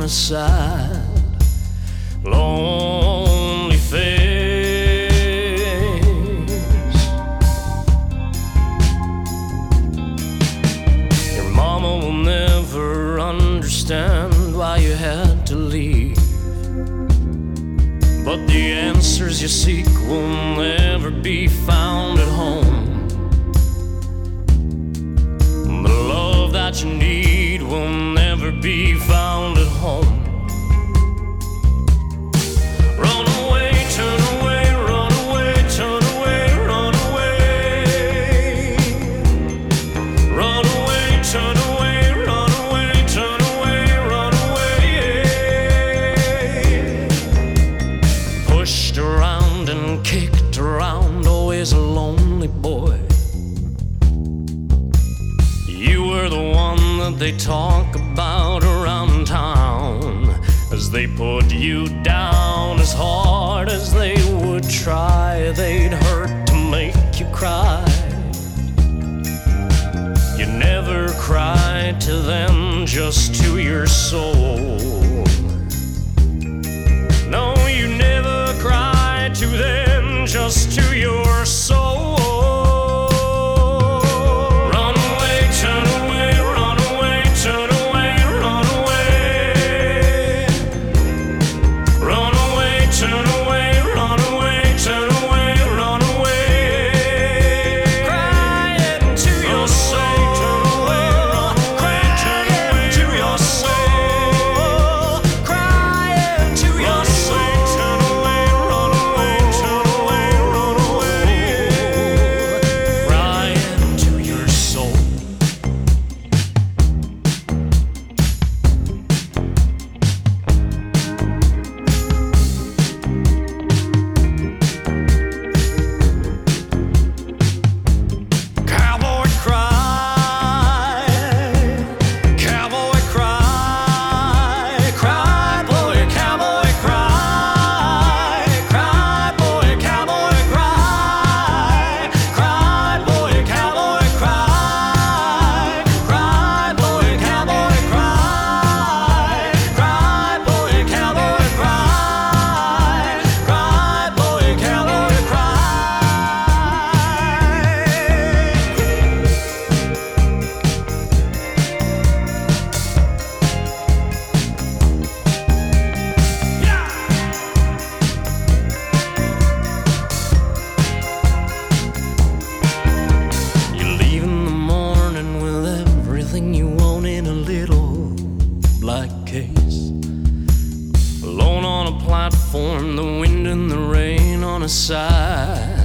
a sad, lonely face. Your mama will never understand why you had to leave, but the answers you seek will never be found at home. The love that you need will never be found at home. Run away, turn away, run away, turn away, run away. Run away, turn away, run away, turn away, run away. Pushed around and kicked around, always a lonely boy. You were the one that they talk about around town, as they put you down. As hard as they would try, they'd hurt to make you cry. You never cried to them, just to your soul. No, you never cried to them, just to your soul. Alone on a platform, the wind and the rain on a side.